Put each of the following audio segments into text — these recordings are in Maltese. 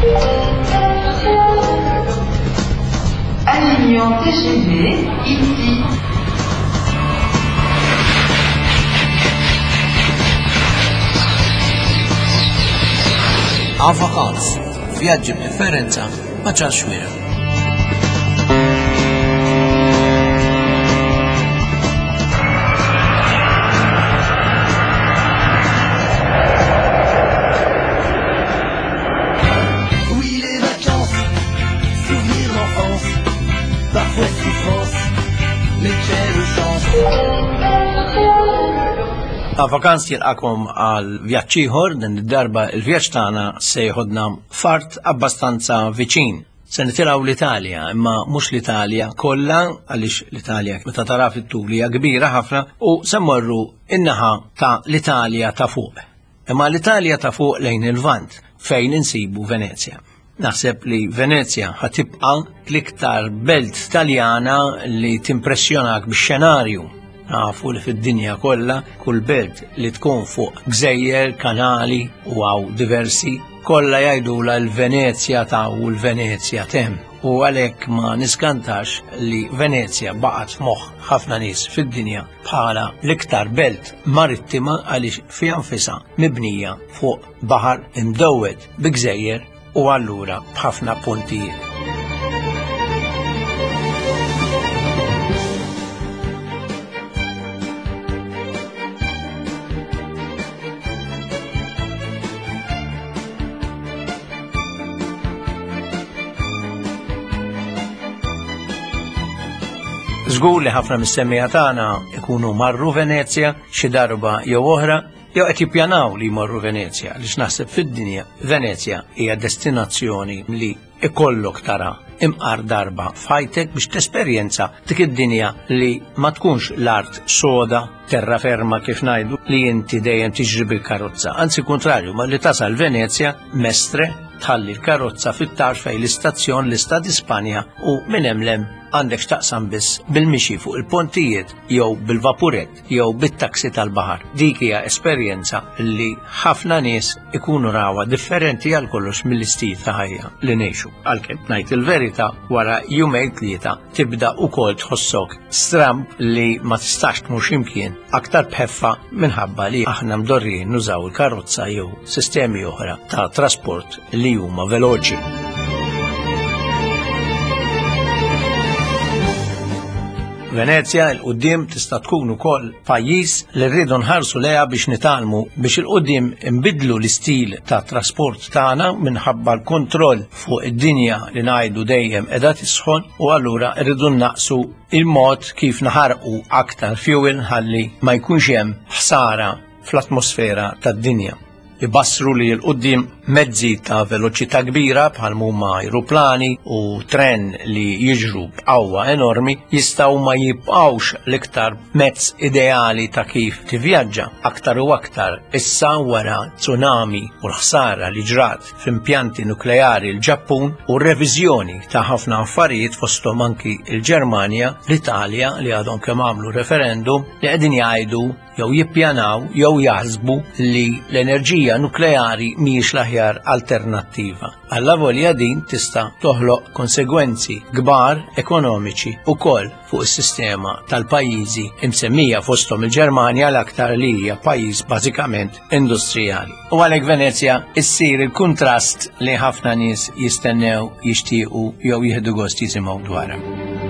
Alignement TGV ici. Vacanze, vjaġġi b'differenza ma' Charles Schwira. Oui, les vacances, souvenirs d'enfance, parfois souffrance, mais quelle chance. Vacanze jilqakom għal vjaġġ ieħor, din id-darba il-vjaġġ tagħna se jħodna fart abbastanza viċin. Se nitilgħu l-Italja, imma mhux l-Italja kollha għaliex l-Italja meta tara fit-tul hija kbira ħafna u se mmorru in-naħa ta' l-Italja ta' fuq. Imma l-Italja ta' fuq lejn il-Lvant fejn insibu Venezja. Naħseb li Venezja ħatibqa' l-iktar belt Taljana li timpressjonak bix-xenarju. Nafu li fid-dinja kollha kull belt li tkun fuq gżejjer, kanali u għaw diversi kollha jgħidula l-Venezja ta' u l-Venezja tem. U għalhekk ma niskantax li Venezja baqgħet f'moħħ ħafna nies fid-dinja bħala l-iktar belt marittima għaliex fiha nfisha mibnija fuq baħar imdowwed bi gżejjer u allura b'ħafna puntijiet. Żgur li ħafna mis-semmija tagħna ikunu marru Venezja xi darba jew oħra jew qed jippjanaw li jmorru Venezja għaliex naħseb fid-dinja Venezja hija destinazzjoni li ikollok tara imqar darba f'ħajtek biex tesperjenza dik id-dinja li ma tkunx l-art soda terraferma kif ngħidu li inti dejjem tiġri bil-karozza. Anzi kontrarju, ma li tasal Venezja mestre tħalli l-karozza fit-tarf fejn l-istazzjon l-Istad Ispanja u minn hemm għandek x'taqsam biss bil-mixi fuq il-pontijiet jew bil-vapuret jew bit-taksi tal-baħar. Dik hija esperjenza li ħafna nies ikunu rawa differenti għal kollox mill-istil ta' ħajja li ngħixu. Għalkemm ngħid il-verità wara jumejn tlieta tibda wkoll tħossok stramp li ma tistax tmur imkien aktar bħeffa minħabba li aħna mdorrijin nużaw il-karozza jew sistemi oħra ta' trasport li huma veloċi. Venezja il-qudiem tista' tkun ukoll pajjiż li rridu nħarsu lejha biex nitalmu biex il-qudiem inbidlu l-istil ta' trasport tagħna minħabba l-kontroll fuq id-dinja li ngħidu dejjem qiegħda tisħon u allura rridu naqsu il-mod kif naħarqu aktar fuel ħalli ma jkunx hemm ħsara fl-atmosfera tad-dinja. Ibassru li l-qudiem mezzi ta' veloċità kbira bħal huma ajruplani u tren li jiġru b'qawwa enormi jistgħu ma jibqgħux l-iktar mezz ideali ta' kif tivvjaġġa aktar u aktar issa wara tsunami u l-ħsara li ġrat f'impjanti nukleari l-Ġappun u r-reviżjoni ta' ħafna affarijiet fosthom anki l-Ġermanja, l-Italja li għadhom kemm għamlu referendum li qegħdin jgħidu jew jippjanaw jew jaħsbu li l-enerġija nukleari mhijiex l-aħjar alternattiva. Alla volja din tista' toħloq konsegwenzi kbar ekonomiċi wkoll fuq is-sistema tal-pajjiżi imsemmija fosthom il-Ġermanja l-aktar li hija pajjiż bażikament industrijali. U għalhekk Venezja issir il-kuntrast li ħafna nies jistennew jixtiequ jew jieħdu gost jisimgħu dwarha.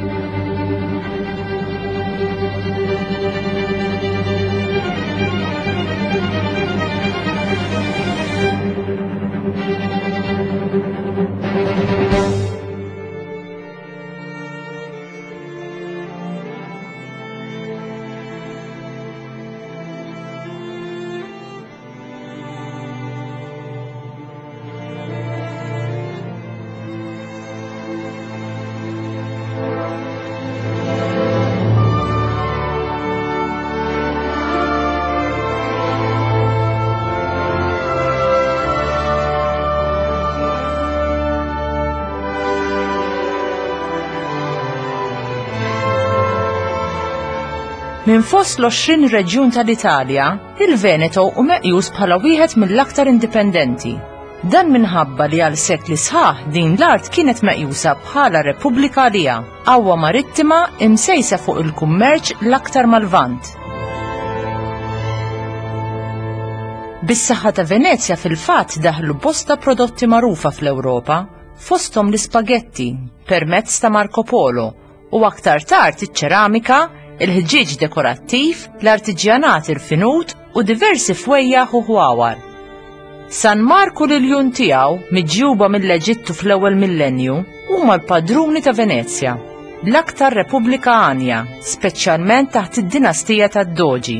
Minn fost l-20 reġjun tal-Italja, il-Veneto hu meqjus bħala wieħed mill-aktar indipendenti. Dan minħabba li għal sekli sħaħ din l-art kienet meqjusa bħala repubblika għalija, qawwa marittima imsejsa fuq il-kummerċ l-aktar mal-Lvant. Bis-saħħa ta' Venezja fil-fatt daħlu bosta prodotti magħrufa fl-Ewropa, fosthom l-ispagetti permezz ta' Marco Polo u aktar tard iċ-ċeramika, il-ħġieġ dekorattiv, l-artiġjanat irfinut u diversi fwejjaħ u ħwawar. San Marco l-iljun tiegħu miġjuba mill-Eġittu fl-ewwel millenju huma l-padruni ta' Venezja, l-aktar repubblika għanja, speċjalment taħt id-dinastija tad-Doġi.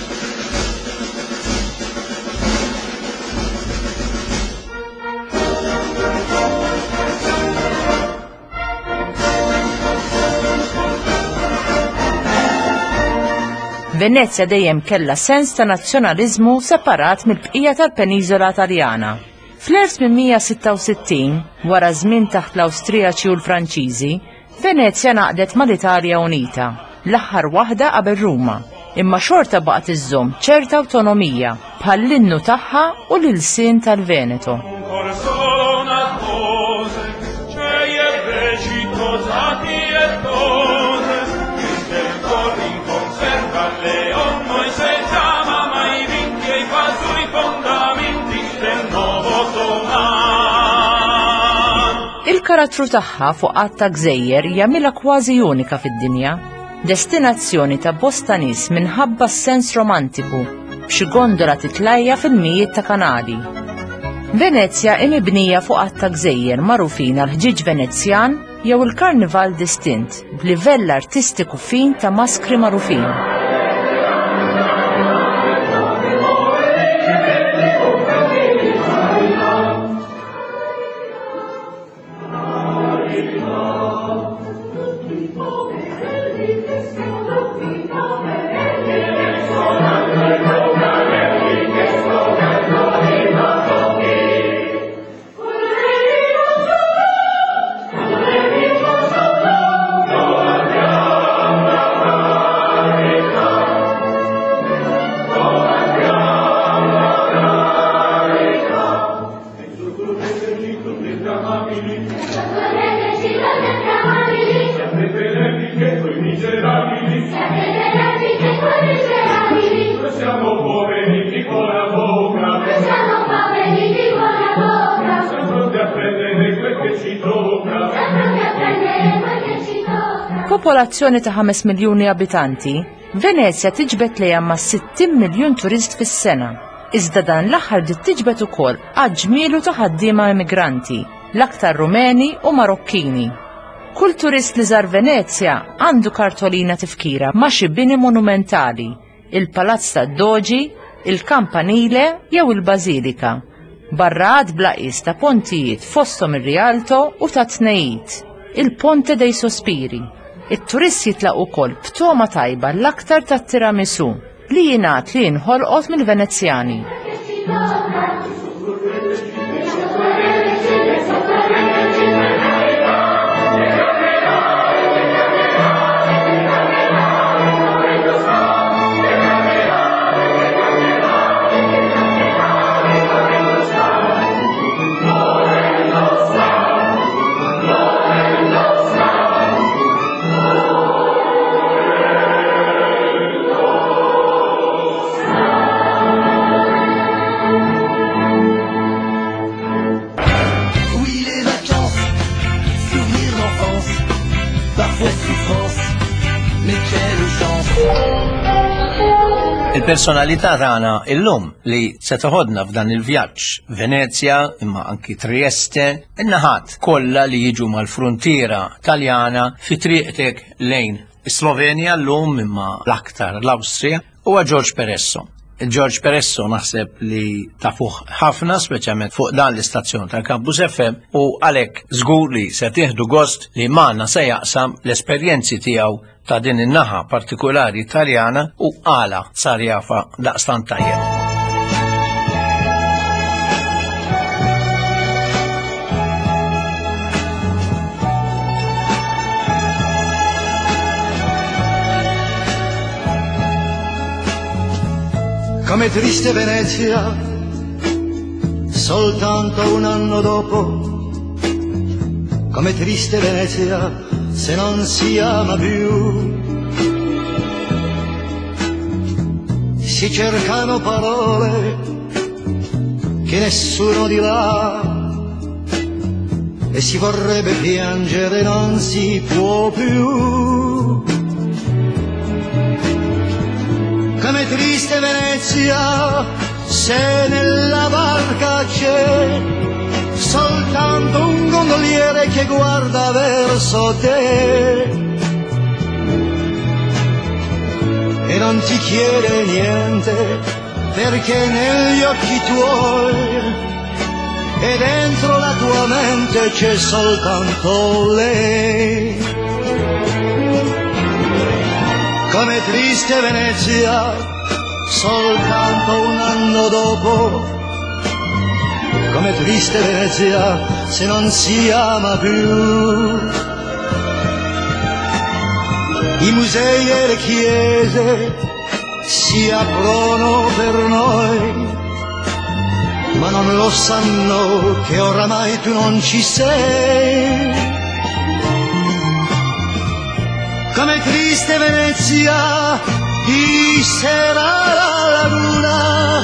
Venezja dejjem kellha sens ta' nazzjonaliżmu separat mill-bqija tal-Peniżola Taljana. Fl-1866, wara żmien taħt l-Awstrijaċi u l-Franċiżi, Venezja naqdet mal-Italja Unita, l-aħħar waħda qabel Ruma, imma xorta baqgħet iżżomm ċerta awtonomija bħall-innu tagħha u l-ilsien tal-Veneto. Il-karattru tagħha fuq qatt ta' gżejjer jagħmilha kważi unika fid-dinja, destinazzjoni ta' bosta nies minħabba s-sens romantiku b'xi gondola titlajja fil-mijiet ta' kanali. Venezja mibnija fuq qatt ta' gżejjer magħrufin għal ħġieġ Venezjan jew il-karnival distint b'livell artistiku fin ta' maskri magħrufin. Popolazzjoni ta' 5 miljuni abitanti, Venezja tiġbed lejha ma' 60 miljun turist fis-sena. Iżda dan l-aħħar dit tiġbed ukoll ġmielu ta' ħaddiema immigranti, l-aktar Rumeni u Marokkini. Kull turist li żar Venezja għandu kartolina tifkira ma' xi bini monumentali, il-Palazz tad-Doġi, il-Campanile jew il-Bażilika. Barra għad blaqis ta' pontijiet fosthom ir-Rialto u ta' tnejjiet, il-Ponte dei Sospiri. It-turisti jitlaqu ukoll b'toma tajba l-aktar tat-tiramisu li jingħad li jinħolqot mill-Venezjani. Il-personalità tagħna illum li se toħodna f'dan il-vjaġġ Venezja imma anki Trieste, in-naħat kollha li jiġu mal-fruntiera Taljana fi triqtek lejn Slovenja llum imma l-aktar l-Awstrija huwa George Peresso. George Peresso naħseb li tafuh ħafna, speċjalment fuq dan l-istazzjon tal-Campus FM, u għalhekk żgur li se tieħdu gost li magħna se jaqsam l-esperjenzi tiegħu ta' din in-naħa partikolari Taljana u għala sar jafa daqstant tajjeb. Come triste Venezia, soltanto un anno dopo, come triste Venezia se non si ama più. Si cercano parole che nessuno dirà e si vorrebbe piangere, non si può più. Come triste Venezia se nella barca c'è soltanto un gondoliere che guarda verso te e non ti chiede niente, perché negli occhi tuoi e dentro la tua mente c'è soltanto lei. Come triste Venezia, soltanto un anno dopo, come triste Venezia se non si ama più. I musei e le chiese si aprono per noi, ma non lo sanno che oramai tu non ci sei. Come triste Venezia di sera la luna,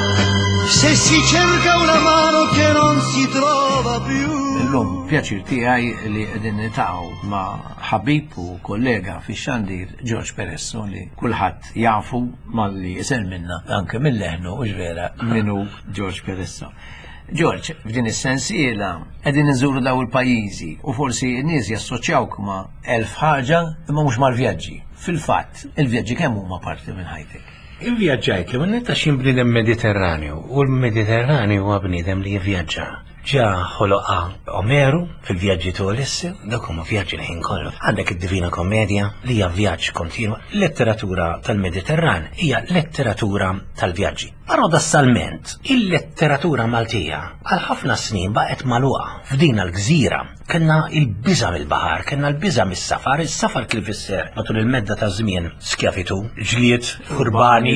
se si cerca una mano che non si trova più. L-lum pjaċir tiegħi li qegħdin nitgħu ma' ħabib u kollega fix-xandir George Peresso li kulħadd jafu malli isel minna anke mill-leħnu u ġvera minnu George Peresso. George, f'din is-sensiela qegħdin inżuru daw il-pajjiżi u forsi n-nies jassoċjawk ma' elf ħaġa imma mhux mal-vjaġġi. Fil-fatt, il-vjaġġi kemm huma parti minn ħajtek? Il-vjaġġajt li għannetta ximbnidem Mediterranju u l-Mediterranju huwa bniedem li jivvjaġġa. ġa ħoloqa Omeru fil-vjaġġi tu Ulissi, dak huma vjaġġi li ħin kollu. Għandek id-Divina Kommedja li hija vjaġġ kontinwa. Letteratura tal-Mediterran hija letteratura tal-vjaġġi. Paradossalment, il-letteratura Maltija għal ħafna snin baqgħet magħluqa f'din l-gżira. Kenna il-biża mill-baħar, kenna l-biża mis-safar, is-safar kif fisser matul il-medda ta' żmien skjafitu, ġlied, urbani,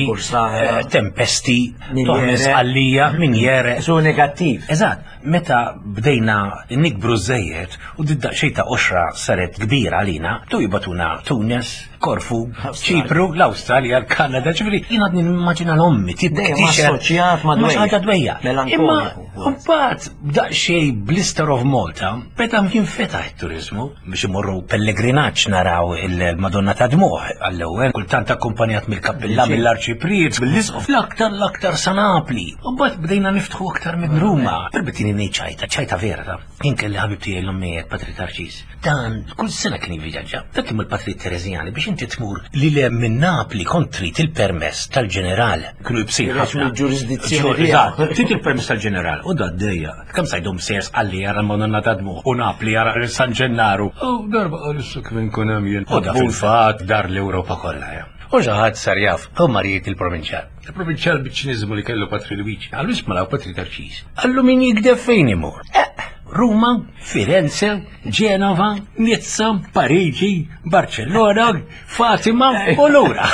tempesti, toħmes għallija, minjere. Su negattiv. Eżatt, meta bdejna nikbru żejjed u didda xejta oxra saret kbira għalina, tu jibatuna Tunis, Korfu, Ċipru, l-Awstralja, l-Kanada, ġifri, jina nimmaġina l-ommi, assoċjat ma' dwejja. Imma, mbagħad bda xej Blister of Malta, beda kien fetaħ it-turizmu biex imorru pellegrinaġġ naraw il-Madonna ta' Dmuħ għall-ewwel, kultant akkumpanjat mill-kappilla mill-Arċipriet, bil-Lisqof l-aktar sa Napli. U mbagħad bdejna niftħu aktar minn Ruma. Permettini ngħid ċajta vera. Jien kelli ħabib tiegħi l-ommijiet Patrit Arċis. Dan kull sena kien jivvjaġġa. Dak kien il-Patrit Terezjani biex inti tmur li le minn Napli kontri il-permess tal-ġeneral. Kienu jibsir ħafna ġurisdizzjoni. Tit il-permess tal-ġeneral. U da d-dejja. Kemm sajdhom sers għalli jara l-Madonna ta' Dmuħ. U Napli jara San Ġennaru. U darba għalissu kif inkun hemm jien. U da fil-fatt dar l-Ewropa kollha. U ġaħad sar jaf, u marijiet il-provinċjal. Il-provinċjal biċ-ċiniżmu li kellu Patri Luigi, għallu ismalaw Patri Tarċis. Għallu min jikdeb fejn imur. Ruma, Firenze, Genova, Nizza, Parigi, Barcellona, Fatima u Lura.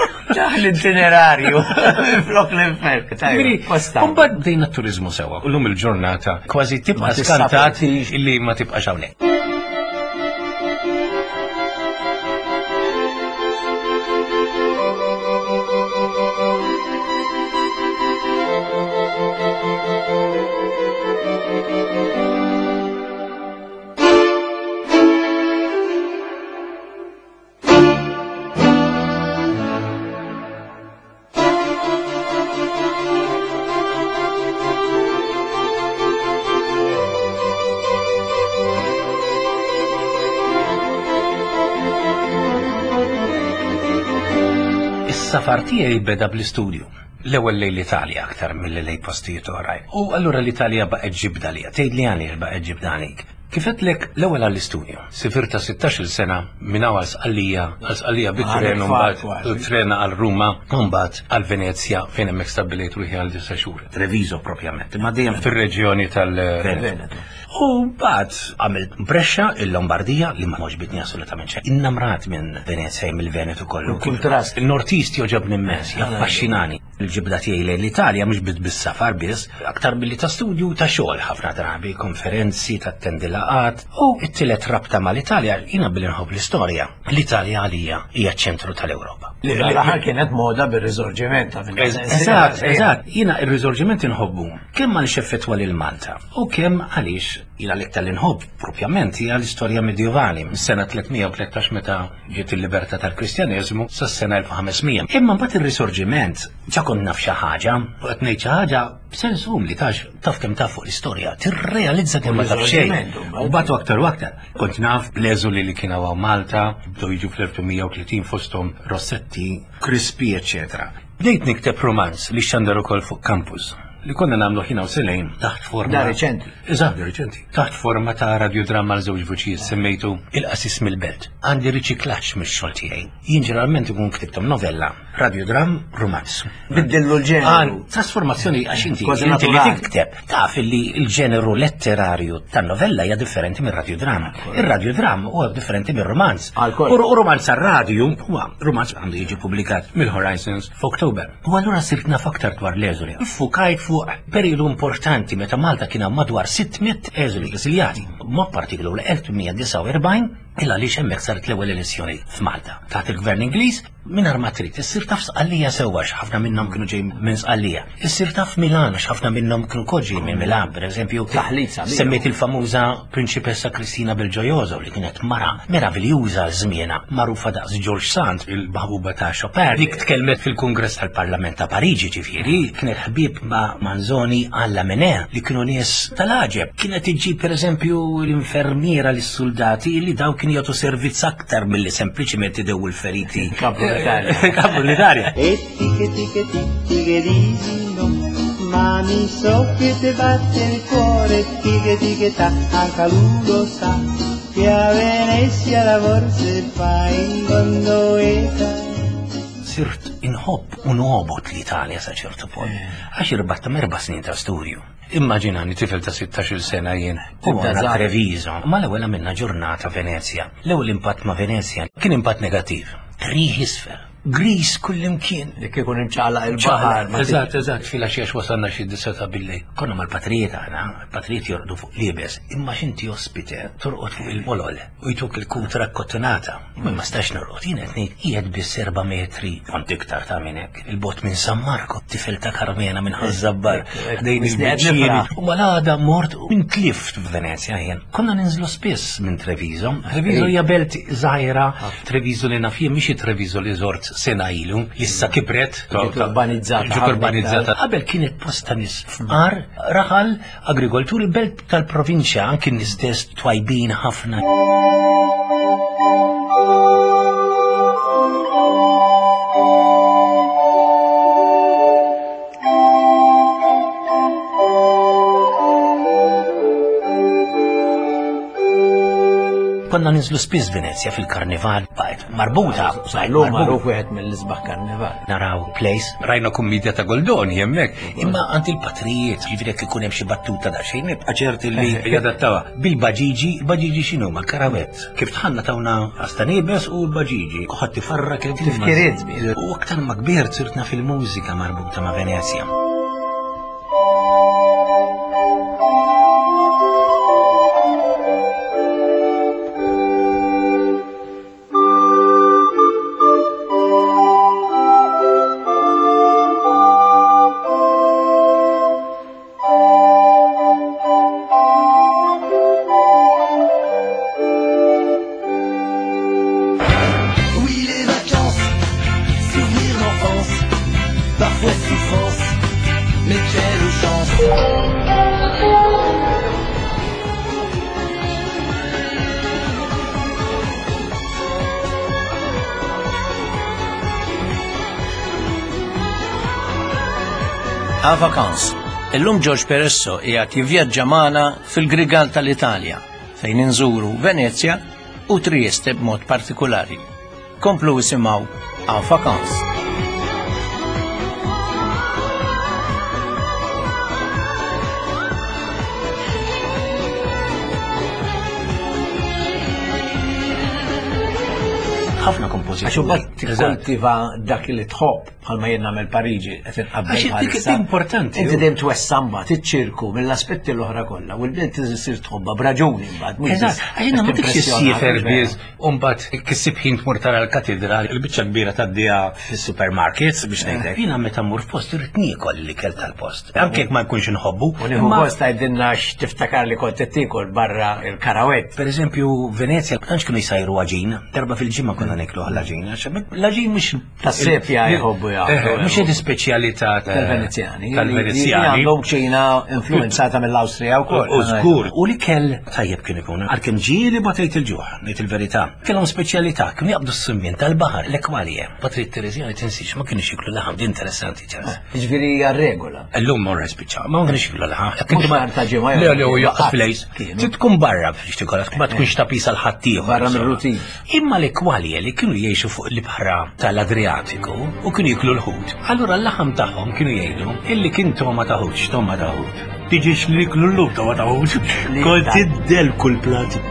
ċaħ l-itinerarju, flok l-infert. Umbad bdejna t-turizmu sewa, u l-lum il-ġurnata kważi tibqa skantat illi ma tibqa xawnek. Is-safar tiegħi beda bl-istudju. L-ewwel lejn l-Italja aktar mill-lejn postijiet oħrajn. U allura l-Italja baqgħet ġibdali, tgħidli għandi baqgħet ġibdalik. Kifetlek l-ewwel għall-istudju. Sifirta 16-il sena minn hawn għal-Sqallija bit-tren mbagħad trena għal Ruma, mbagħad għal Venezja fejn hemmhekk stabbilejt ruħi għal 9 xhur. Treviso propjament, imma dejjem fir-reġjoni tal-Veneto. U bat għamilt brexxa il-Lombardija li ma moġbitni assolutament ċe. Innamrat minn Venezia mill-Venetu kollu. Kontrast. Il-Nortist joġobni immens, jaffaxxinani. Il-ġibda tiegħi lejn l-Italja mhux bit bis-safar biss, aktar billi ta' studju ta' xogħol ħafna drabi, konferenzi, tattendi laqat. U it-tielet rabta mal-Italja jiena billi nħobb l-istorja. L-Italja għalija hija ċ-ċentru tal-Ewropa. L-aħħar kienet moda bir-riżorġiment. Eżatt, jiena ir-riżorġiment inħobbu kemm għal xeffetwa lil Malta u kemm għaliex jiena l-iktar li nħobb propjament hija l-istorja medjevali mis-sena 313 meta ġiet il-libertà tal-Kristjaneżmu sas-sena 1500. Imma mbagħad ir-risorġiment ġa kont naf xi ħaġa u qed ngħid xi ħaġa b'sensum li taf kemm taf fuq l-istorja, tirrealizza kemm ma taf xejn. U batu aktar u aktar. Kont naf l-eżuli li kienu għaw Malta, bdew jiġu fl-1830 fosthom Rossetti, Crispi, eċetera. Bdejt nikteb romanz li xandar ukoll fuq campus li konna nagħmlu ħina u selejn taħt forma. Da reċenti. Eżatt, reċenti. Taħt forma ta' radiodramma għal żewġ vuċijiet semmejtu Il-qasis mill-belt. Għandi riċiklaġġ mix-xogħol tiegħi. Jien ġeneralment ikun ktibtom novella, radiodram, romanz. Biddillu l-ġeneru. Trasformazzjoni għax inti li tikteb taf li l-ġeneru letterarju tan-novella hija differenti mir-radiodram. Ir-radiodram huwa differenti mir-romanz. U romanz ar-radju huwa romanz għandu jiġi pubblikat mill-Horizons f'Oktober. U allura sirt naf aktar dwar l-eżuli. Fukajt fuq periodu importanti meta Malta kien hemm madwar 600 eżuli esiljati. Mod partikolu l-1849 illa li hemmhekk saret l-ewwel elezzjoni f'Malta. Taħt il-Gvern Ingliż mingħajr ma trid issir taf Sqallija sewwa x'ħafna minnhom kienu ġej minn Sqallija. Issir taf Milan x'ħafna minnhom kienu ġej minn Milan, pereżempju. Semmejt il-famuża Prinċipessa Kristina Belgiojoso li kienet mara meraviljuża żmiena magħrufa daqs George Sand, il-baħbuba ta' Chopin. Dik tkellmet fil-Kungress tal-Parlament ta' Pariġi ġifieri, kienet ħbieb ma' Manzoni alla Mené li kienu nies tal-aġeb. Kienet iġġib pereżempju l-infermiera lis-soldati li daw kien jagħtu servizz aktar milli sempliċiment idew il-feriti. Capo l'Italia. Ma mi so che te batte il cuore, tighe ta, anche lui lo sa, che a Venezia la forse fa in gondoletta. Sirt inħobb u nobot l-Italja sa ċertu punt. Għax irbatta 4 snin ta' studju. Immaġinani tifel ta' 16 sena jien. U għana Treviso. Ma l-ewwel minna ġurnata Venezia. L-ewwel impatt ma' Venezia kien impatt negattiv. Riħ isfer. Gris kullimkien. Dik ikun imċala il-baħar. Eżatt, fil-għaxiex wasanna xi diseta billi. Konna mal-patrijiet għana, patrijiet jordu fuq libes, imma xinti ospite, torqod fuq il-molol, u jtuk il-kutra kottonata. Ma stax norqod, jienet nejt, jied bis 4 metri, kont iktar ta' minnek, il-bot minn San Marco, tifel ta' Karmena minn Ħazzabbar, dejn il-bicċini, u malada mort minn klift f'Venezia jien. Konna ninżlu spiss minn Treviso. Treviso hija belt zaħira, Treviso li nafjem, miex Treviso li zort sena ilu, issa kibret, urbanizzata. Qabel kienet posta nis f'mar, raħal, agrikoltur, il-belt tal-provinċja, anki nistess twajbin ħafna. Konna ninżlu spiss Venezia fil-karnival, bajt marbuta. L-lum marruf wieħed mill-isbaħ karnival. Naraw place, rajna kummedja ta' Goldoni hemmhekk, imma għand il-patrijiet, ġifieri ikun hemm xi battuta da xejn nibqa' ċerti li jadattawa. Bil-baġiġi, il-baġiġi x'inhu ma' karawett. Kif tħanna tawna għastanibes u l-baġiġi. Ħadd tifarra kif tifkiriet. U aktar ma kbir sirtna fil-mużika marbuta ma' Venezia. Għal-vakans, illum George Peresso qiegħed jivvjaġġa magħna fil-Grigal tal-Italja fejn inżuru Venezia u Trieste b'mod partikolari. Komplu isimgħu Għal-vakans. ħafna Għax kompożizzjoni. imbagħad tikkultiva dak li tħobb bħalma jien nagħmel Pariġi qed inqabbel Għax dik bħalissa. importanti. Inti dejjem twessamba tiċċirku mill-aspetti l-oħra kollha u l-bnien tisir tħobba b'raġuni mbagħad. Eżatt, għaxina ma tikx issifer biz, umbat kissib ħin tmur tara l-katedral, il-bicċa kbira taddija fis-supermarkets biex ngħidlek. Jiena meta mmur f'post irid niekol li kell tal-post. Anke jekk ma jkunx inħobbu. U nieħu post tgħidilna x'tiftakar li kont qed tikol barra il-karawett. Per eżempju, Venezia, għanx kienu jsajru għaġin, darba fil-ġimma konna neklu għal-ġin, l-ġin mux. Tas-sepja jħobbu jgħu. Mux id-speċjalità tal-Venezjani. Tal-Venezjani. Għandhom ċina influenzata mill-Awstrija wkoll. U żgur. U li kell tajjeb kien ikun, għalkemm ġieli batejt il-ġuħ, ngħid il-verità. Kellhom speċjalità, kienu jaqbdu s-summien tal-baħar, l-ekwalje. Patrit Terezjani tinsix, ma kienux jiklu laħam, di interessanti ċas. Ġifieri hija regola. Illum morra spiċċa, ma kienux jiklu laħam. Mhux ma artaġi ma Le u jaqqas fil-ejs. Tkun barra biex tikolak, ma tkunx tapisa l-ħaddieħor. Barra mir-rutin. Imma l-ekwalje li kienu jgħixu fuq l-ibħra tal-Adriatiku u kienu jiklu l-ħut. Allura l-laħam tagħhom kienu jgħidu illi kien toma ta' ħut, toma ta' ħut. Tiġix li jiklu l-ħut toma ta' ħut. Kont tiddel kull plat.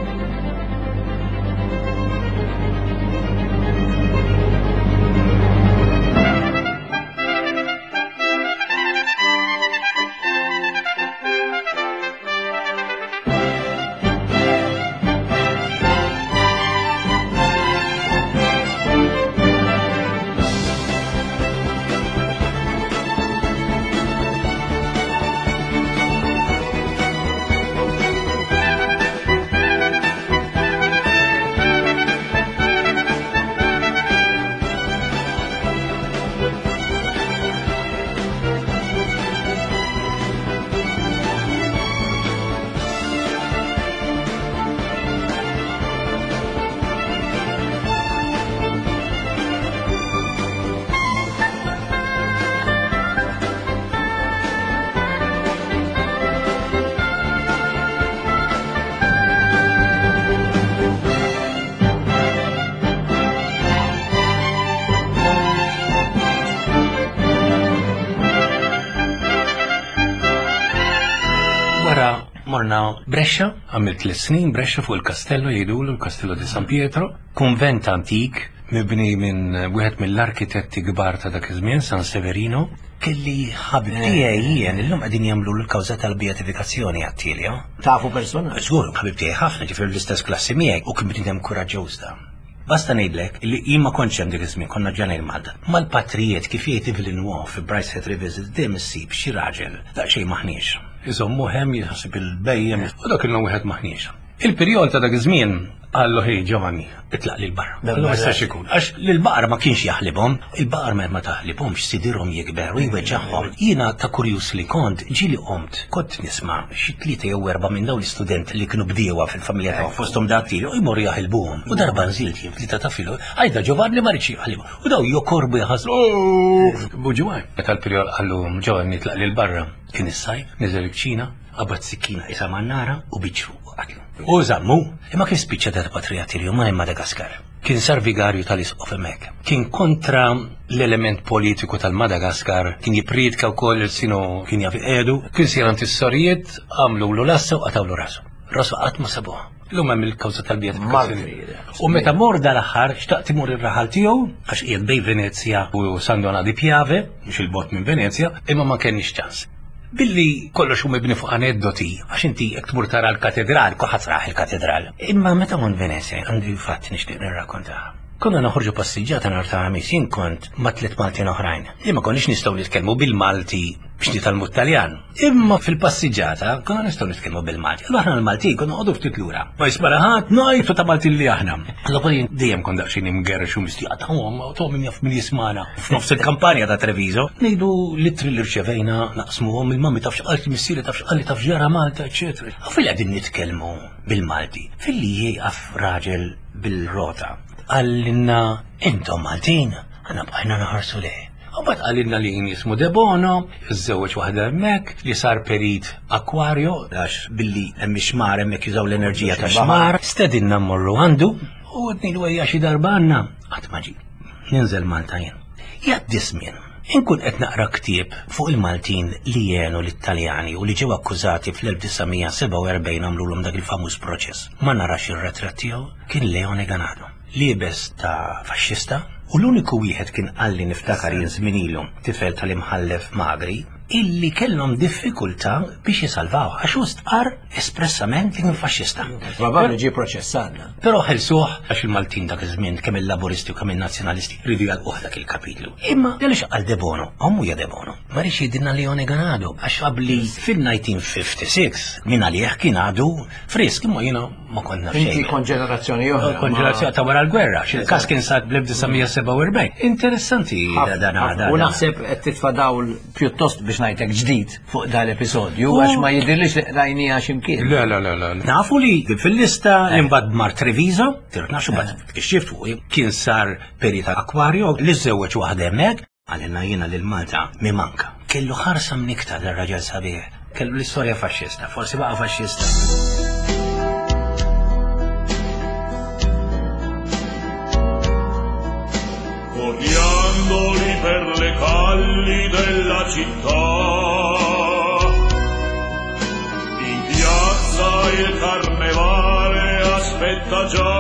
Morna Brescia, għamilt 3 snin Brescia fuq il-Kastello jgħidulu, il-Kastello di San Pietro, konvent antik, mibni minn wieħed mill-arkitetti kbar ta' dak iż-żmien, San Severino, kelli ħabib tiegħi jien illum qegħdin jagħmlu l-kawża tal-beatifikazzjoni għattilja. Tafu persuna? Żgur, ħabib tiegħi ħafna ġifier l-istess klassi miegħek u kien bnidem kuraġġuż da. Basta ngħidlek li jien ma kontx hemm dik iż-żmien konna ġejna Malta. Mal-patrijiet kif jgħid Villeneuve fi Brycehead Revisit dejjem issib xi raġel daqsxejn maħniex. Iżommu hemm jħassib il-bejjem u dak il-nom wieħed maħniex. Il-perjod ta' dak iż-żmien għallu ħej Giovanni, itlaq lil barra. Ma jistax ikun. Għax lil-baqar ma kienx jaħlibhom, il-baqar ma taħlibhomx sidirhom jikber u jweġġaħħom. Jiena ta' kurjus li kont, ġieli qomt, kont nisma' xi 3 jew 4 minn dawn l-istudenti li kienu bdiewa fil-familja tagħhom fosthom dattili u jmorru jaħilbuhom. U darba nżilt jien 3 ta' filu, għajda Giovanni ma rridx jaħlibhom. U daw jokorbu jaħaslu. Buġuaj. Meta l-perjod għallu Giovanni itlaq lil barra kien is-sajf, niżel iċ-Ċina, qabad sikkina isa man-nara u biċċu qatlu. U żammu, imma kien spiċċa ta' patriottilju ma' Madagaskar. Kien sar vigarju tal-isqof hemmhekk. Kien kontra l-element politiku tal-Madagaskar, kien jipriedka wkoll il-sinu kien jaf edu, kien sir antissorijiet, għamlu lu lassa u qatawlu rasu. Rasu qatt ma sabuha. L-lum hemm il-kawża tal-beatifikazzjoni. U meta mor dal-aħħar xtaqt imur ir-raħal tiegħu għax qiegħed bejn Venezia u San Dona di Piave, mhux il-bot minn Venezia, imma ma kenniex ċans. Billi kollox hu mibni fuq aneddoti, għax inti jekk tmur tara l-katedral, kulħadd raħ il-katedral. Imma meta mon Venezia għandi fatt nixtieq nirrakkontaha. Konna noħorġu passiġġata nhar ta' ħamis, jien kont ma' 3 Maltin oħrajn. Imma konniex nistgħu nitkellmu bil-Malti biex nitalmu Taljan. Imma fil-passiġġata konna nistgħu nitkellmu bil-Malti. Allura aħna l-Malti konna qogħdu ftit lura. Ma jismara ħadd ngħidu ta' Malti li aħna. Allura jien dejjem kont daqsxejn imgerrex u mistieqa tagħhom min jaf min jismana. F'nofs il-kampanja ta' Treviso ngħidu l-ittri li rċevejna naqsmuhom il-mammi taf x'qalt missieri taf x'qalli taf ġara Malta, eċetera. U fil qegħdin nitkellmu bil-Malti. Fil-li jieqaf raġel bil-rota. Għallinna, intom Maltin, għanna bħajna naħarsu le. U bat għallinna li jien jismu De Bono, iż-żewġ waħda hemmhekk, li sar perit akwarju, għax billi hemm xmar hemmhekk jużaw l-enerġija ta' xmar, stedinna mmorru għandu, u għednilu għajja xi darba għandna, qatt ma ġi. Ninżel Malta jien. Jgħaddi żmien. Inkun qed naqra ktieb fuq il-Maltin li jenu l-Italjani u li ġew akkużati fl-1947 għamlulhom dak il-famuż proċess. Ma narax ir-retratt tiegħu kien Leone Ganado. liebes ta' faxxista u l-uniku wieħed kien qalli niftakar jien żminilu tifel tal-imħallef magri illi kellhom diffikultà biex jisalvaw għax hu stqar espressament li kien faxxista. Probabbli ġie proċessana. Però ħelsuh għax il-Maltin dak iż-żmien kemm il-laburisti u kemm in-nazzjonalisti rridu jgħalquh dak il-kapitlu. Imma għaliex qal De Bono, hija De Bono. Ma rridx jidilna Leone Ganado għax qabli fil-1956 min għalih kien għadu frisk imma jiena ma konna xejn. Inti kon ġenerazzjoni oħra. Konġerazzjoni ta' wara l-gwerra, xil-każ kien sar bl-1947. Interessanti dan U naħseb qed titfa' dawl pjuttost biex ngħidlek ġdid fuq dal-episodju għax ma jidhirlix li rajnija x'imkien. La. Nafu li fil-lista imbagħad mar Treviso, tirnaxu bad kixxift kien sar peri ta' akwarju li żewweġ waħda hemmhekk għalina jiena lil Malta mi manka. Kellu ħarsa mnikta dar-raġel sabiħ. Kellu l-istorja faxxista, forsi baqa' faxxista. Corriandoli per le calli della città, in piazza il carnevale aspetta già,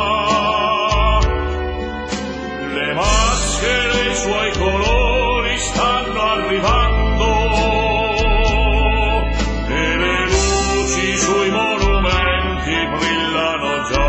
le maschere e i suoi colori stanno arrivando, e le luci sui monumenti brillano già.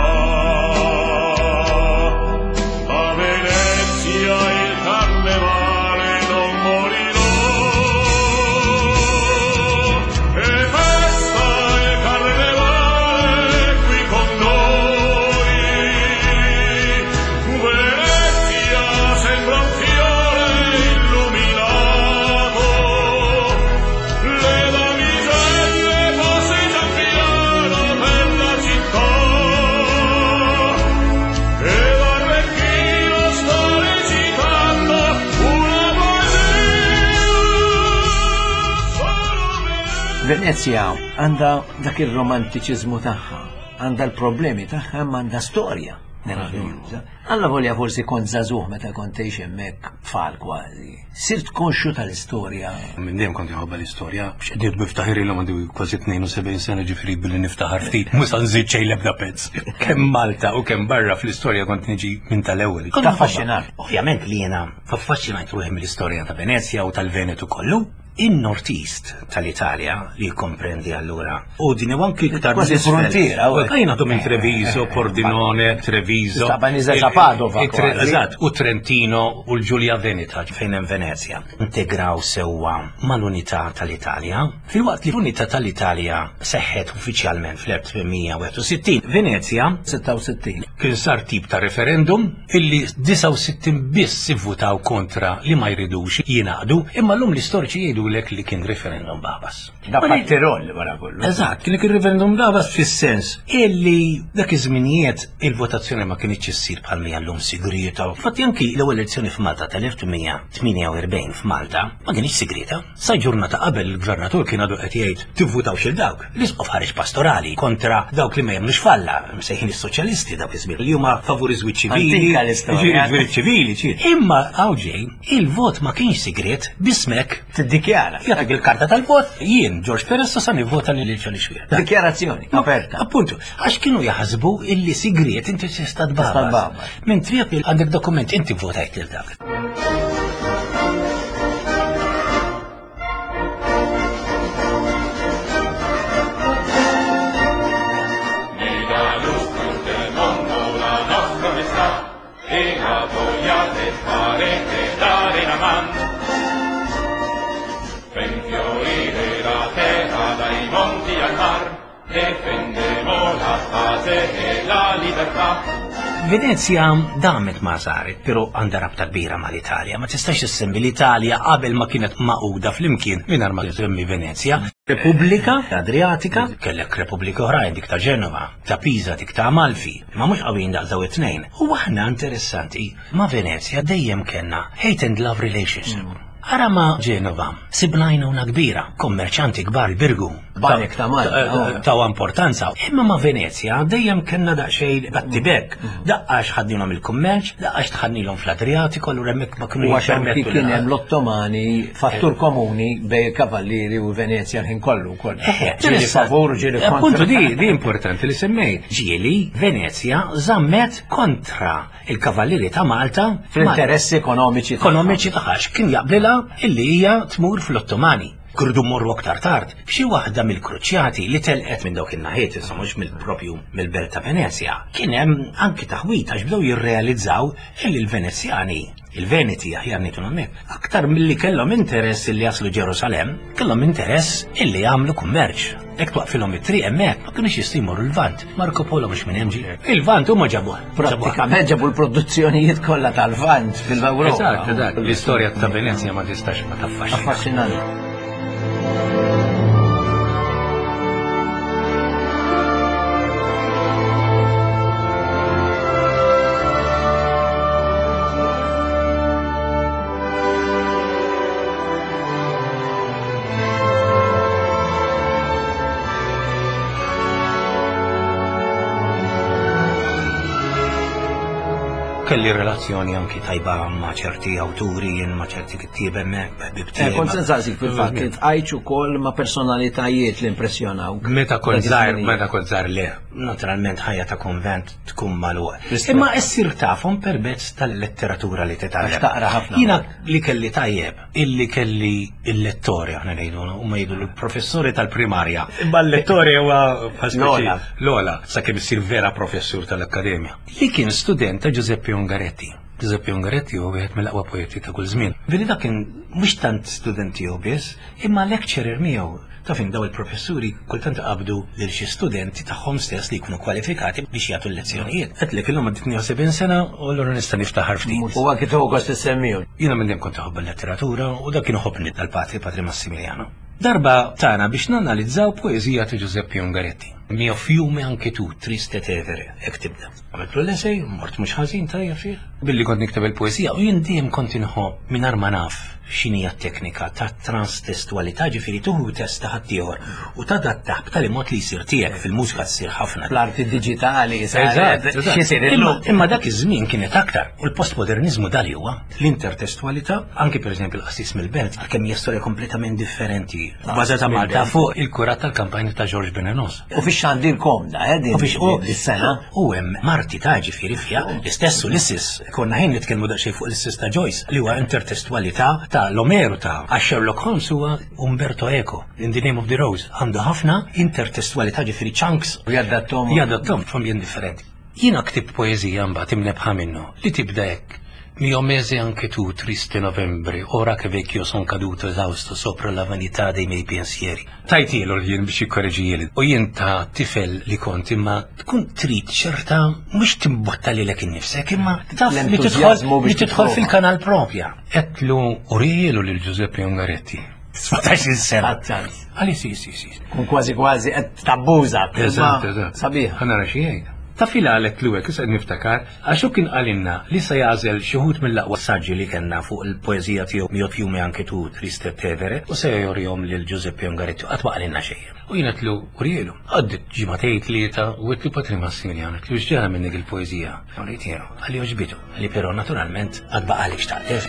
Venezia għandha dak ir-romantiċiżmu tagħha, għandha l-problemi tagħha ma għandha storja. Alla volja forsi kont żagħżugħ meta kont tgħix hemmhekk tfal kważi. Sirt konxu tal-istorja. Minn dejjem kont iħobba l-istorja, x'qed biftaħir ilhom għandu kważi 72 sena ġifieri billi niftaħar ftit, mhux nżid xejn l-ebda pezz. Kemm Malta u kemm barra fl-istorja kont niġi minn tal-ewwel. Taffaxxinat. Ovvjament li jiena affaxxinajt ruħi mill-istorja ta' Venezia u tal-Venetu kollu. In-Northeast tal-Italja li komprendi allura. U din anki iktar frontiera. Għajna minn Treviso, Pordenone, Treviso. Tabaniza ta' Padova. Eżatt, u Trentino u l-Ġulja Veneta fejn hemm Venezia. Integraw sewwa mal-unità tal-Italja. Fil-waqt li l-unità tal-Italja seħħet uffiċjalment fl-1961, Venezia 66 kien sar tip ta' referendum illi 69 biss ivvutaw kontra li ma jridux jingħaqdu, imma llum l-istoriċi jgħidu lek li kien referendum babas. Da Patterol wara kollu. Eżatt, kien referendum babas fis-sens illi dak iż-żminijiet il-votazzjoni ma kienx issir bħal mija llum sigrita. Fatti anki l-ewwel elezzjoni f'Malta tal-1948 f'Malta ma kienx sigrita. Sa ġurnata qabel il-gvernatur kien għadu qed jgħid tivvutaw xil dawk. L-isqof ħareġ pastorali kontra dawk li ma jemlux falla, msejħin is-soċjalisti dawk iż-żmien li huma favuri żwieġ ċivili. Imma awġej, il-vot ma kienx sigret bismek jgħatak il-karta tal-vot, jien, George Perez, sa' nivvota li l-ċali xwieħ. Dikjarazzjoni, aperta. Appuntu, għax kienu jaħsbu illi sigriet inti s-istat babas. Min trijab għandek dokument inti votajt il-dak. Venezia damet ma saret, pero għandha rabta kbira mal-Italja. Ma tistax issemmi l-Italja qabel ma kienet maquda flimkien mingħajr ma tisemmi Venezia. Repubblika Adriatika, kellek Repubblika oħrajn dik ta' Ġenova, ta' Pisa, dik ta' Amalfi, ma mhux qawwin daqsaw it-tnejn. U aħna interessanti ma' Venezia dejjem kellna hate and love relationship. Ara ma Ġenova, sibna għajnuna kbira, kommerċanti kbar Birgu. Banek ta' Malta. Ta' importanza. Imma ma' Venezia dejjem kellna daqsxejn battibek. Daqqax ħadnilhom il-kummerċ, daqqax tħadnilhom fl-Adriatiku, allura hemmhekk ma kienu Għaxan kien hemm l-Ottomani fattur komuni bej kavallieri u Venezia l-ħin kollu wkoll. Ġieli favur, ġieli kontra. Appunto di importanti li semmejt. Ġieli Venezia żammet kontra il-kavallieri ta' Malta fl-interessi ekonomiċi tagħha kien jaqblilha illi hija tmur fl-Ottomani. Kurdu morru aktar tard, b'xi waħda mill-kruċjati li telqet minn dawk in-naħiet iżda mhux mill-propju mill-belt ta' Venezia. Kien hemm anki taħwit għax bdew jirrealizzaw illi l-Venezjani, il-Veneti aħjar ngħidu hemmhekk, aktar milli kellhom interess illi jaslu Ġerusalem, kellhom interess illi jagħmlu kummerċ. Hekk twaqfilhom it-triq hemmhekk ma kinux jistgħu jmorru l-Vant. Marco Polo mhux minn hemm ġie. Il-Vant huma ġabuha. Prattikament ġabu l-produzzjonijiet kollha tal-Vant fil-Ewropa. Eżatt, l-istorja ta' Venezia ma tistax ma taffaxxi. Affaxxinanti. Kelli relazzjoni anki tajba ma' ċerti awturi, ma' ċerti kittieb hemmhekk, bibtieb. Kont sensaqsik fil-fatt li tqajċu ukoll ma' personalitajiet li impressjonaw. Meta kont żgħar le, naturalment ħajja ta' konvent tkun magħluq. Imma issir tafhom permezz tal-letteratura li titgħallem. Taqra ħafna. Jiena li kelli tajjeb, illi kelli il-lettori aħna ngħidu, huma jgħidu l-professuri tal-primarja. Imma l-lettori huwa Lola, sakemm isir vera professur tal-akkademja. Li kien student ta' Giuseppe Ungaretti. Giuseppe Ungaretti huwa wieħed mill-aqwa poeti ta' kull żmien. Veri dak kien mhux tant studenti jew biss, imma lecturer miegħu. Ta' fin daw il-professuri kultant qabdu lil xi studenti tagħhom stess li jkunu kwalifikati biex jagħtu l-lezzjonijiet. Qedlek illum għad 72 sena u allura nista' niftaħar ftit. Huwa kif hu gost issemmiju. Jiena minn kont ħobb il-letteratura u dak kien ħobbni tal-Patri Massimiliano. Darba tagħna biex nanalizzaw poeżija ta' Giuseppe Ungaretti. Mio fiume anche tu, triste tevere, hekk tibda. Għamiltu l-essej, mort mhux ħażin tajja fih. Billi kont nikteb il-poeżija u jien dejjem kont inħobb mingħajr ma naf x'inhija t-teknika ta' transtestualità, ġifieri tuħu test ta' ħaddieħor u tadattaħ b'tali mod li jsir tiegħek fil-mużika tsir ħafna. Fl-arti diġitali, imma dak iż-żmien kienet aktar. U l-postmoderniżmu dali huwa l-intertestualità, anke pereżempju l-qassis mill-belt, għalkemm hija storja kompletament differenti. Bażata Malta fuq il-kurat tal-kampanja ta' George Bernanos. U fix xandir komda, is-sena. U hemm Marti ta' ġifieri fiha l-istess Ulysses. Konna ħin nitkellmu daqsxejn fuq l-istess ta' Joyce li huwa intertestualità ta' l-Omeru ta' Sherlock Holmes huwa Umberto Eco. In the Name of the Rose għandu ħafna intertestualità ġifieri chunks u jaddattom f'ambjent differenti. Jiena ktib poeżija mbagħad imnebħa minnu li tibda hekk. Mio mese anche tu, triste novembre, ora che vecchio son caduto esausto sopra la vanità dei miei pensieri. Tajtielu li jien biex jikkorreġieli. U jien ta' tifel li kont imma tkun trid ċerta mhux timbotta lilek innifsek imma taf li tidħol fil-kanal propja. Qedlu urielu lil Giuseppe Ungaretti. 17 sena. Għali si. Kun kważi qed tabbuża. Eżatt. Sabiħ. Ħanara xi jgħid. Ta' fila għalek l-għek, issa niftakar, għaxu kien għalinna li sa jażel xuħut mill-laqwa saġġi li kena fuq il-poezija tiegħu Mio fiume anche tu, triste tevere, u se jorjom lil Giuseppe Ungaretti, għatma għalinna xejn. U jinatlu urielu, għaddit ġimatej tlieta u għetlu Patri Massimiliano, għetlu ġġara minnek il-poezija. Għalit jenu, għalli uġbitu, li pero naturalment għadba għalik xtaqtef.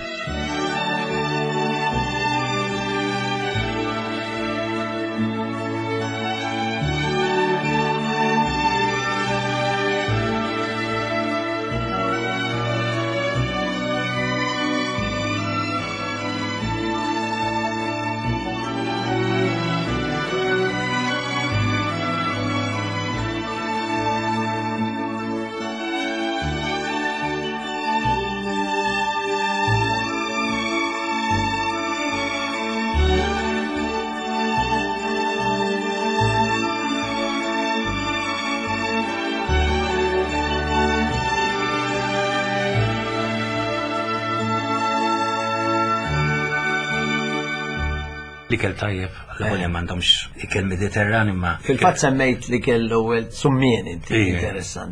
Ikel tajjeb, l-għolja mandomx ikel mediterrani ma. Fil-fat semmejt li kell l-ewel summien inti interessanti.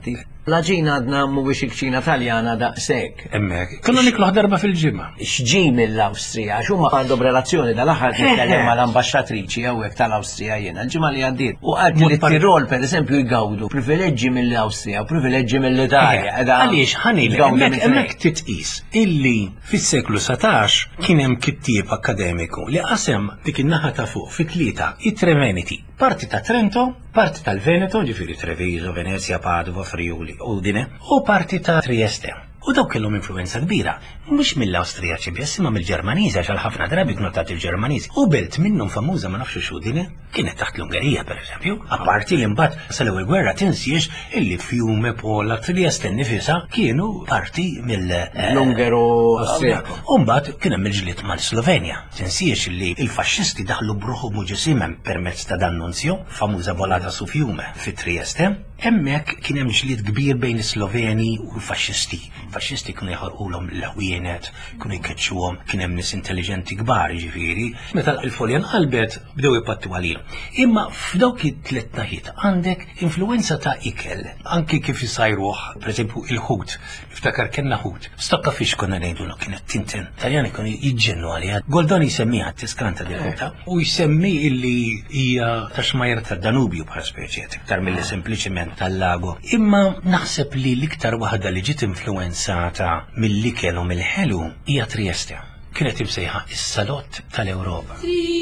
L-ġina għadna mhuwiex il-ċina Taljana daqshekk. Hemmhekk. Konna niklu darba fil-ġimgħa. X'ġi mill-Awstrija, x'huma għandhom relazzjoni dal-aħħar nitkellem mal-ambaxxatriċi hawnhekk tal-Awstrija jiena l-ġimgħa li għaddiet. U qatt li t-Tirol pereżempju jgawdu privileġġi mill-Awstrija u privileġġi mill-Italja. Għaliex ħanejlek hemmhekk titqis illi fis-seklu 17 kien hemm kittieb akademiku li qasem dik in-naħa ta' fuq fit-tlieta it-Treveneti. Parti ta' Trento, parti tal-Veneto, ġifieri Treviso, Venezia, Padova, Friuli, Udine, u parti ta' Trieste. U daw kellhom influenza kbira, mhux mill-Awstrijaċi biss imma mill-Ġermaniżi għax ħafna drabi kienu tagħti il-Ġermaniżi. U belt minnhom famuża ma nafx x'Udine kienet taħt l-Ungerija pereżempju, apparti li mbagħad sal-ewwel gwerra tinsiex illi Fiume, Pola, Trieste nifisha kienu parti mill-Ungeru Awstrijaku. U mbagħad kien hemm il-ġlied mal-Slovenja. Tinsiex illi il-faxxisti daħlu bruħhom muġisimem permezz ta' D'Annunzio, famuża volata su Fiume fi Trieste. Hemmhekk kien hemm ġlied kbir bejn is-Sloveni u l-faxxisti. Faxxisti kienu jħorqulhom l-ħwienet, kienu jkeċċuhom, kien hemm nies intelligenti kbar ġifieri. Meta il-folja nqalbet bdew ipattu għalihom. Imma f'dawk it-tliet naħiet għandek influenza ta' ikel, anke kif isajruh, pereżempju il-ħut. Niftakar kellna ħut. Stokka fix konna ngħidulu kienet tinten. Taljani kienu jiġġennu għaliha. Goldoni jsemmiha t-tiskanta dil-ħuta u jsemmi illi hija ta' xmajr ta' Danubju bħal speċiet, iktar milli sempliċement tal-lago. Imma naħseb li l-iktar waħda li ġiet influenzata mill-ikel u mill-ħelu hija Trieste. Kienet imsejħa is-salott tal-Ewropa.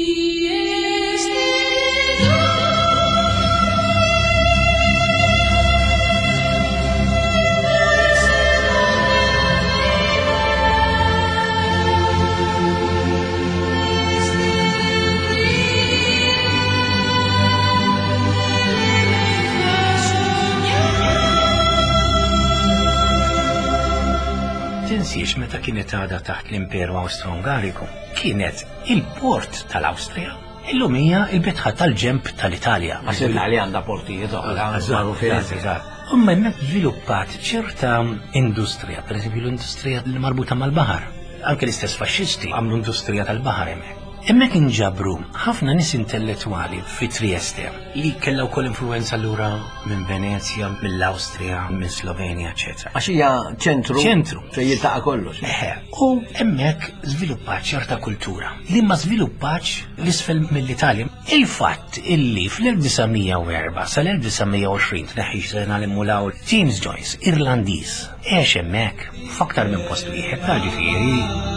Tinsiex meta kienet għadha taħt l-Imperu Awstro-Ungariku, kienet il-port tal-Awstrija. Illum hija il-bitħa tal-ġemp tal-Italja. Għax l-Italja għandha portijiet oħra. Imma hemmhekk żviluppat ċerta industrija, pereżempju l-industrija marbuta mal-baħar. Anke l-istess faxxisti għamlu industrija tal-baħar hemmhekk. Hemmhekk inġabru ħafna nies intellettwali fi Trieste li kellha wkoll influenza lura minn Venezia, mill-Awstrija, minn Slovenja, eċetera. Għax hija ċentru. Ċentru. Fejn jiltaqa' kollox. U hemmhekk żviluppat ċerta kultura li ma żviluppax l-isfel mill-Italja. Il-fatt illi fl-1904 sal-1920 tneħħix sena l-immulaw James Joyce, Irlandiż, għex hemmhekk f'aktar minn post wieħed ta' ġifieri.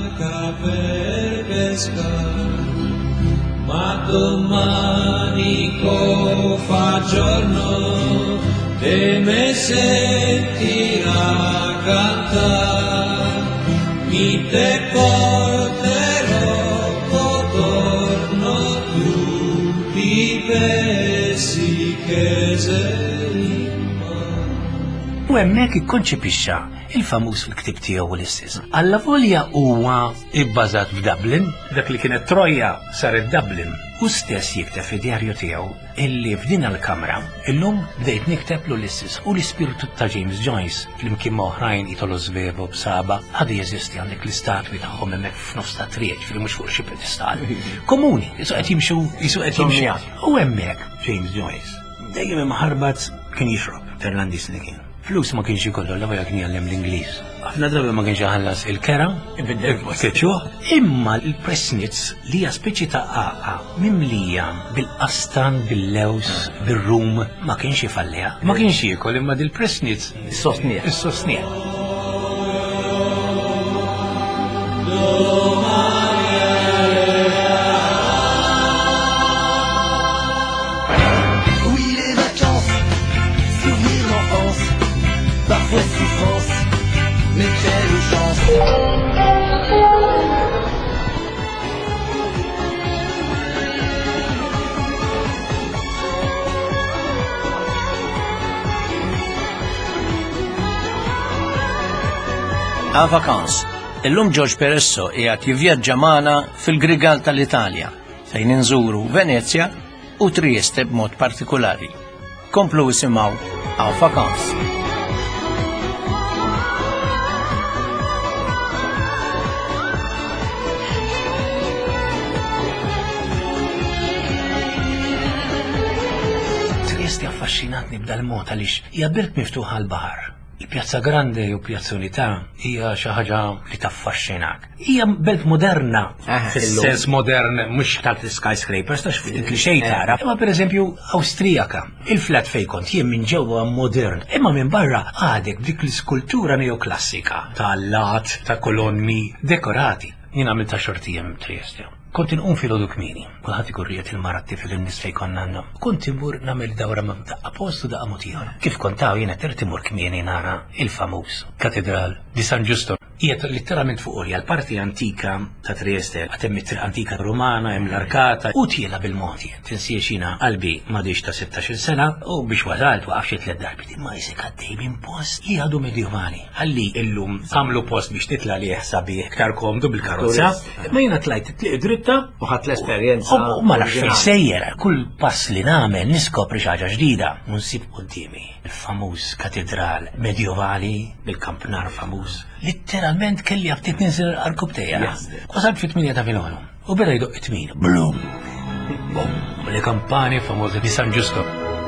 Ma domani fa giorno e me sentirà cantare, mi te porterò torno tutti i pezzi che sei. U hemmhekk ikkonċepixxa il-famuż fil-ktib tiegħu l-istess. Alla volja huwa ibbażat f'Dublin, dak li kienet Troja saret Dublin, u stess jikteb fid-djarju tiegħu illi f'din l-kamra illum bdejt nikteblu l-istess u l-ispirtu ta' James Joyce fl-imkien ma' oħrajn Italo Svevo b'Saba għadu jeżisti għandek l-istatwi tagħhom hemmhekk f'nofs ta' triq fil mhux fuq xi pedestal. Komuni, isu qed jimxu, U hemmhekk James Joyce dejjem imħarbat kien jixrob Irlandiż li kien. Flus ma kienx ikollu l-ewwel kien jgħallem l-Ingliż. Ħafna drabi ma kienx iħallas il-kera, keċuh, imma l-pressnitz li hija speċi ta' qaqa mimlija bil-qastan, bil-lews, bir-rum, ma kienx ifalliha. Ma kienx jiekol imma dil-pressnitz is-sostniet. Parfois souffrance, mais quelle chance. Għal vakans, illum George Peresso qiegħed jivvjaġġa magħna fil-Grigal tal-Italja fejn inżuru Venezia u Trieste b'mod partikolari. Komplu isimgħu Għal vakans. Trieste affaxxinatni b'dal mod għaliex hija belt miftuħa għall-baħar. Il-Pjazza Grande u Pjazza Unità hija xi ħaġa li taffaxxinak. Hija belt moderna, fis-sens modern mhux tal-skyscrapers tax fil-klixej tara, imma pereżempju Awstrijaka. Il-flat fejn kont jien minn ġewwa modern, imma minn barra għadek dik l-iskultura neoklassika tal-lat, ta' kolonni dekorati. Jien għamilta xortijem Trieste. Kont inqum fil-ħodu kmini, kulħadd ikurriet il-maratti fil-innis fejn konna għandna. Kont imur nagħmel dawra ma' daqqa postu daqqa motiħor. Kif kont taw jiena tert imur kmieni nara il-famuż Katedral di San Giusto. Qiegħed litteralment fuq orja l-parti antika ta' Trieste, għad hemm it-triq antika Rumana, hemm l-arkata u tjiela bil-moti. Tinsiex jiena qalbi m'għadix ta' 16 sena u biex wasalt waqaf xi 3 darbit imma jsek għaddej minn post li għadu medjevali. Ħalli illum tagħmlu post biex titla' li sabiħ iktar komdu bil-karozza, imma jiena tlajt tliq dritta u ħadd l-esperjenza. U ma nafx fejn sejjer, kull pass li nagħmel niskopri xi ħaġa ġdida u nsib qudiemi il-famuż katedral medjevali bil-kampnar famuż. Litteralment kelli għabtit ninżel l-arkub tejja. Wasalt fit-8 ta' filgħodu. U beda jdoq it-tmin. Blum. Bum. Le kampani famużi di San Giusto.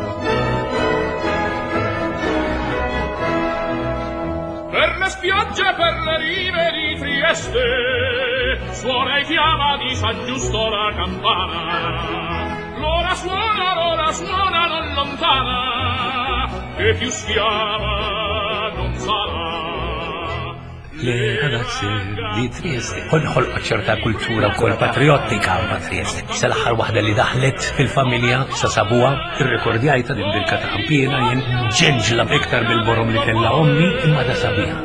Per le spiagge, per le rive di Trieste, suona e chiama di San Giusto la campana. L'ora suona non lontana, che più schiava non sarà. Le ragazzi di Trieste ħolqot ċerta kultura wkoll patriottika ma' Trieste. Sa l-aħħar waħda li daħlet fil-familja sa sabuha irrekordjajta din bil kampina jien ġenġla iktar bil-borom li kellha ommi imma da sabiha.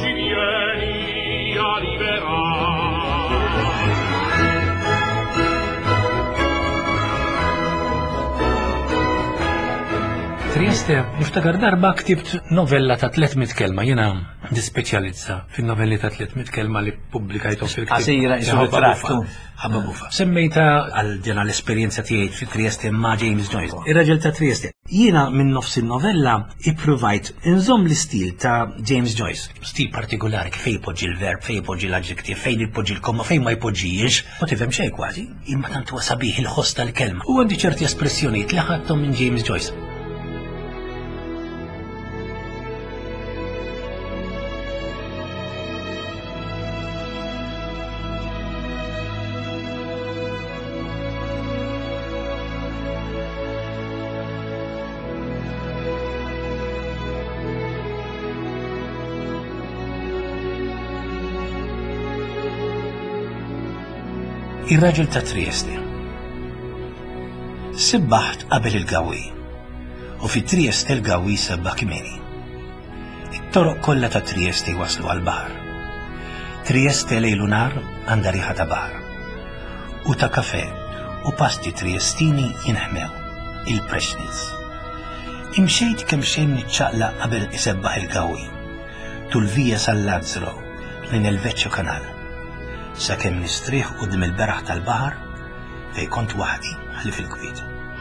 Trieste, niftakar darba ktibt novella ta' 300 kelma, jena dispeċjalizza fin-novelli ta' 300 kelma li pubblikajtu fil-ktib. Għasira, jisu trattu. Ħabba bufa. Semmejta għal ġena l-esperienza tiegħi fi Trieste ma' James Joyce. Ir-raġel ta' Trieste. Jiena minn nofs il-novella ippruvajt inżomm l-istil ta' James Joyce. Stil partikolari, fej poġġi l-verb, fej poġġi l-adjektiv, fej poġġi l-komma, fej ma jpoġġijiex. Ma tifhem xejn kważi, imma tant huwa sabiħ il-ħoss tal-kelma. U għandi ċerti espressjonijiet li ħadthom minn James Joyce. Ir-raġel ta' Trieste. Sibbaħt qabel il-gawi u fi Trieste il-gawi sebbaħ kmieni. It-toroq kollha ta' Trieste waslu għal-baħar. Trieste lejlu nar għandha riħa ta' baħar. U ta' kafè u pasti triestini jinħmew il-Preschnitz. Imxejt kemm xejn niċċaqlaq qabel isebbaħ il-gawi tul via San-Lazzaro lejn il-Veċċo Kanal. Sakemm nistrieħ quddiem il-beraħ tal-baħar fejn kont waħdi ħalli fil-kwiet.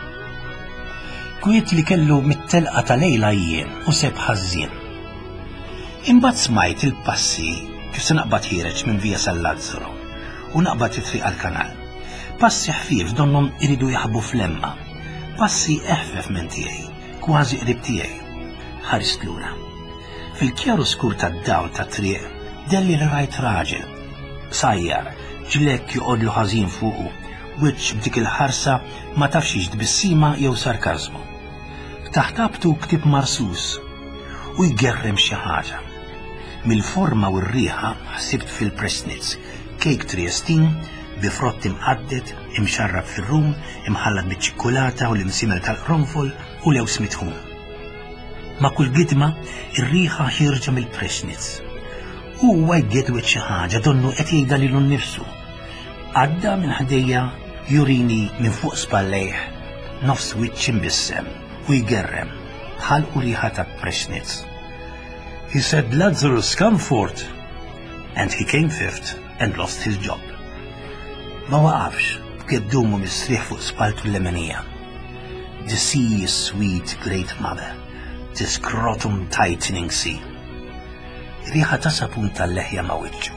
Kwiet li kellu mit-telqa ta' lejla jien u seb ħażin. Imbagħad smajt il-passi kif se naqbad ħireġ minn via San-Lazzaro u naqbad it-triq għall-kanal. Passi ħfief donhom iridu jaħbu fl-emma. Passi eħfef minn tiegħi, kważi qrib tiegħi. Ħarist lura. Fil-kjaru skur tad-dawl tat-triq delli li rajt raġel sajjar, ġlek joqodlu ħażin fuqu, wiċċ b'dik il-ħarsa ma tafx jiġd bis-sima jew sarkażmu. Taħtabtu ktib marsus u jgerrem xi ħaġa. Mill-forma u r-riħa ħsibt fil-Preschnitz, kejk Triestin bi frott imqaddet, imxarrab fir-rum, imħallat biċ-ċikkulata u l-imsimel tal-qronfol u lew smitħum. Ma kull gidma ir-riħa ħirġa mill-Preschnitz. Huwa jgedwet xi ħaġa donnu qed jgħidha lilu nnifsu. Għadda minn ħdejja jurini minn fuq spallejh nofs wiċċ imbissem u jgerrem bħal riħa ta' Preschnitz. He said Lazarus come fourth and he came fifth and lost his job. Ma waqafx b'keddumu misriħ fuq spaltu l-lemenija. The sea is sweet, great mother, the scrotum tightening sea. Riħa ta' sapun tal-leħja ma' wiċċu.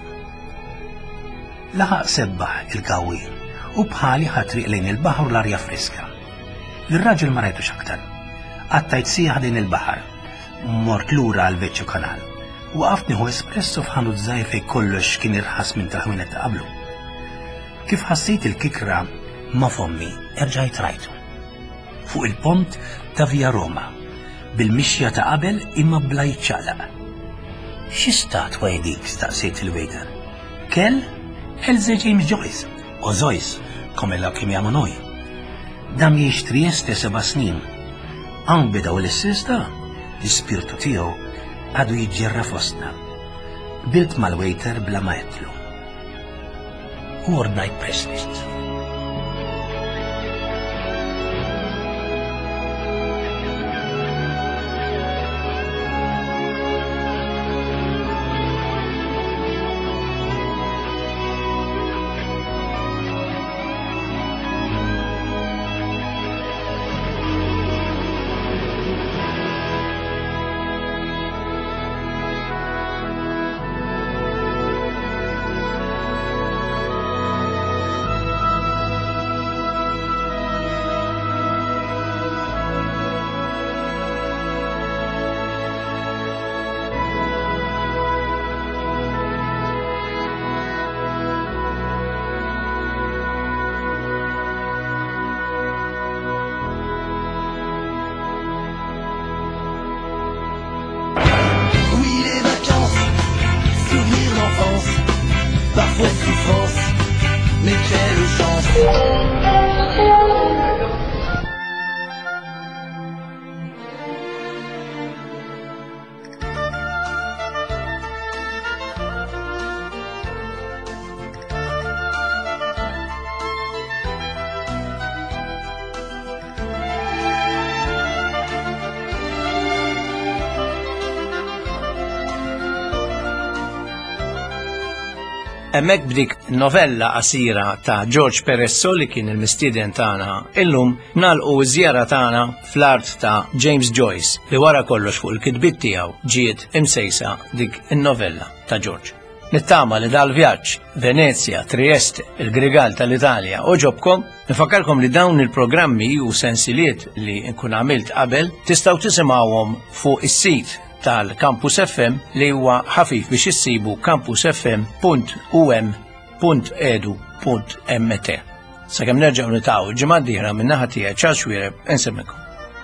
Laħaq sebbaħ il-gawi u bħali ħatriq lejn il-baħar u l-arja friska. L-raġel ma rajtux aktar. Għattajt siħ lejn il-baħar. mort lura għal Veċċo Kanal. Waqaft nieħu espresso f'ħanut żgħir fejn kollox kien irħas minn tal-ħwienet ta' qablu. Kif ħassejt il-kikra ma' fommi erġajt rajtu. Fuq il-pont ta' Via Roma, bil-mixja ta' qabel imma bla jiċċaqlaq. Xi statwa dik staqsejt il-waiter? Kell Elze James Joyce, o Joyce, come la chiamiamo noi. Dam jiex Trieste 7 snin. Għan bidaw l-sista, l-spirtu tiegħu għadu jiġġerra fostna. Bilt mal-waiter bla ma jetlu. U ordnajt press. Parfois souffrance, mais quelle chance. Hemmhekk b'dik novella qasira ta' George Peresso li kien il-mistieden tagħna illum nagħlqu ż-żjara tagħna fl-art ta' James Joyce li wara kollox fuq il-kitbiet tiegħu ġiet imsejsa dik in-novella ta' George. Nittama li dal-vjaġġ Venezia, Trieste, il-Grigal tal-Italja oġobkom, nifakkarkom li dawn il-programmi u sensiliet li nkun għamilt qabel tistgħu tisimgħuhom fuq is-sit tal-Campus FM li huwa ħafif biex issibu campusfm.um.edu.mt. Sakemm nerġgħu nitgħu ġimgħa d-dieħla minn naħa tiegħi Charles Wiereb insemmikom.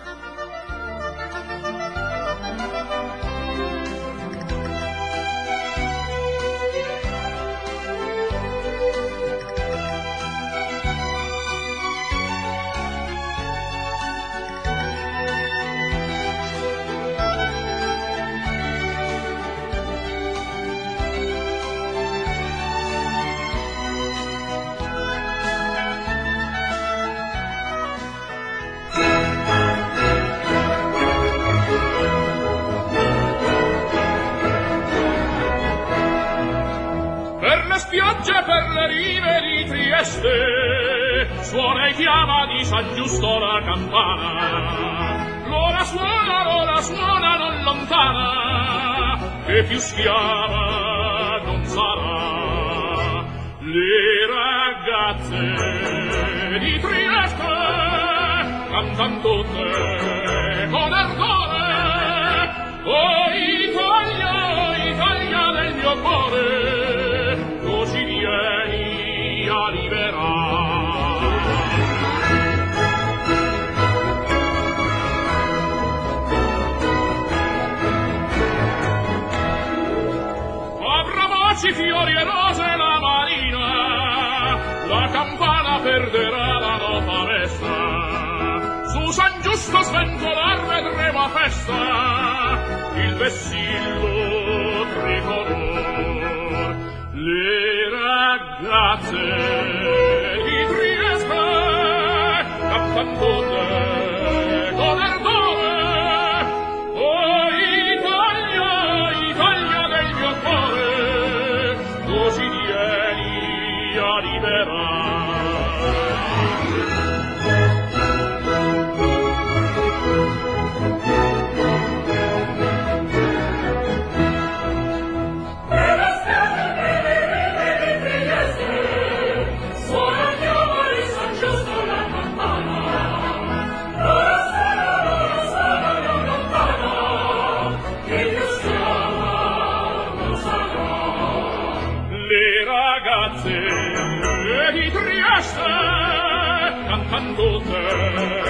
Per le rive di Trieste suona e chiama di San Giusto la campana, l'ora suona non lontana, che più schiava non sarà. Le ragazze di Trieste cantan tutte con ardore, oh Italia del mio cuore, così vieni a liberare. Avrà fiori e rose la marina, la campana perderà la nota messa, su San Giusto sventolar vedremo a festa il vessillo tricolor. Le ragazze di Trieste cantan tutte con ardore, oh Italia del mio cuore, così vieni a liberare. cantan tutte